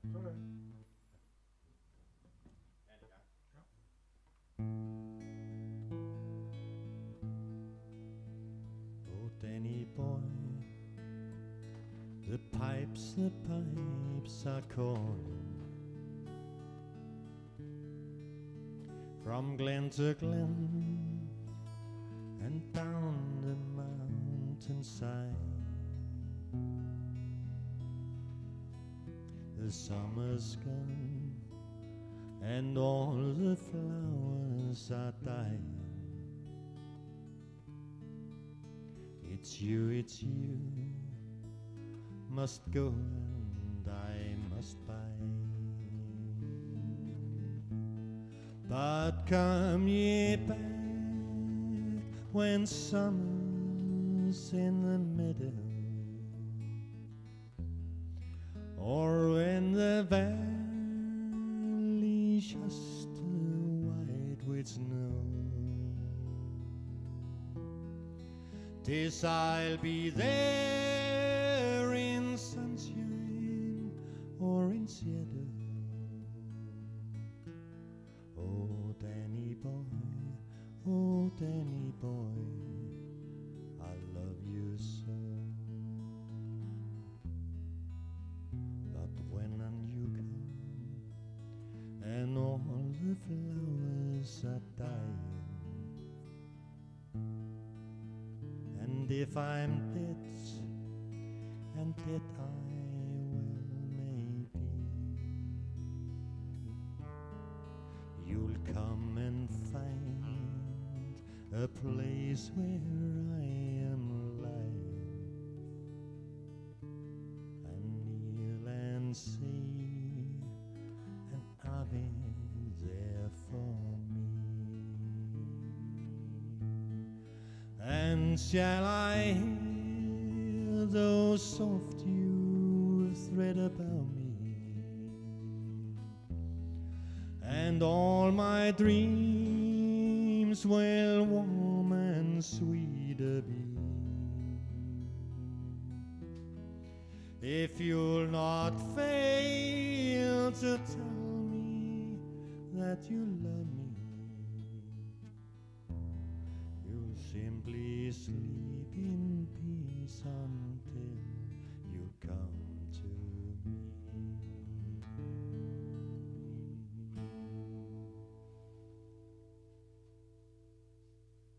Sådan. Ja. Oh, Danny boy, the pipes are calling. From glen to glen and down the mountainside, the summer's gone and all the flowers are dying. It's you, must go and I must buy. But come ye back when summer's in the meadow, or when the valley's just white with snow. 'Tis I'll be there in sunshine or in shadow. Oh, Danny boy, oh, Danny boy, I love you so. But when you come and all the flowers are dying, and if I'm dead, and dead I well may be, you'll come and find a place where I am lying, and kneel and see an ave there for me. And shall I hear those soft dew thread about me, and all my dreams will warm and sweeter be, if you'll not fail to tell me that you love me. You'll simply sleep in peace.